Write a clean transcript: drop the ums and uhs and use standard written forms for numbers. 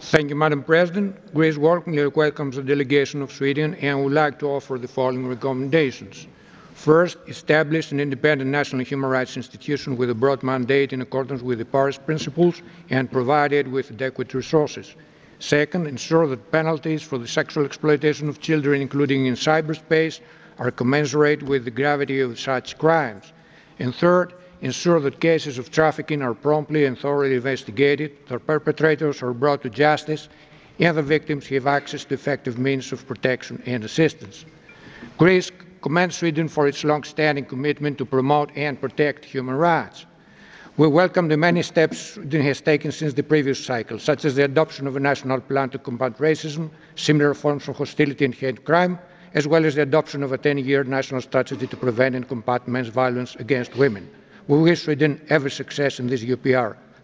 Thank you, Madam President. Greece warmly welcomes the delegation of Sweden and would like to offer the following recommendations. First, establish an independent national human rights institution with a broad mandate in accordance with the Paris Principles and provide it with adequate resources. Second, ensure that penalties for the sexual exploitation of children, including in cyberspace, are commensurate with the gravity of such crimes. And third, ensure that cases of trafficking are promptly and thoroughly investigated, that perpetrators are brought to justice, and the victims have access to effective means of protection and assistance. Greece commends Sweden for its long-standing commitment to promote and protect human rights. We welcome the many steps Sweden has taken since the previous cycle, such as the adoption of a national plan to combat racism, similar forms of hostility and hate crime, as well as the adoption of a 10-year national strategy to prevent and combat men's violence against women. We wish Sweden every success in this UPR.